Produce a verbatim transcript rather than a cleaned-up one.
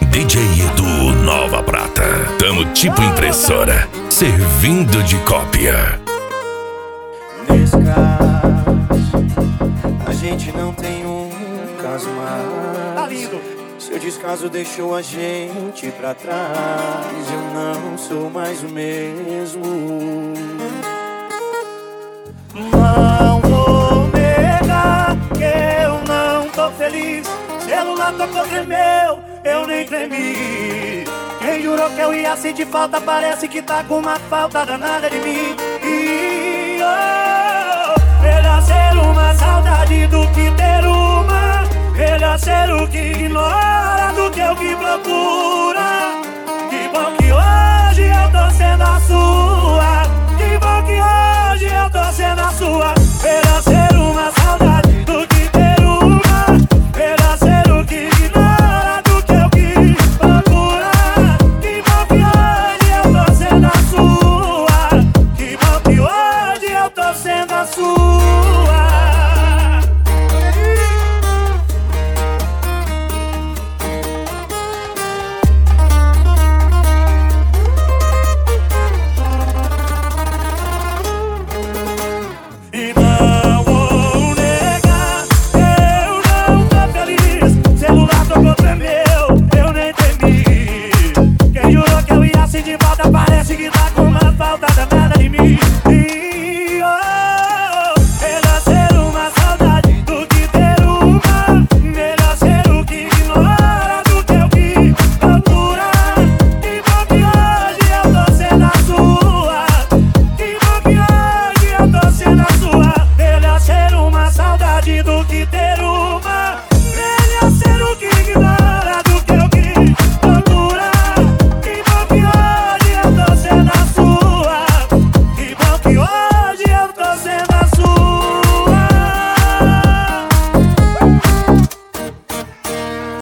D J Edu Nova Prata. Tamo tipo impressora, servindo de cópia. Nesse caso, a gente não tem um caso mais. Tá lindo. Seu descaso deixou a gente pra trás. Eu não sou mais o mesmo. Não vou negar que eu não tô feliz. Celular tocou, tremeu, eu nem tremi. Quem jurou que eu ia sentir falta parece que tá com uma falta danada de mim. E oh, melhor ser uma saudade do que ter uma. Melhor ser o que ignora do que o que procura. Que bom que hoje eu tô sendo a sua. Que bom que hoje eu tô sendo a sua.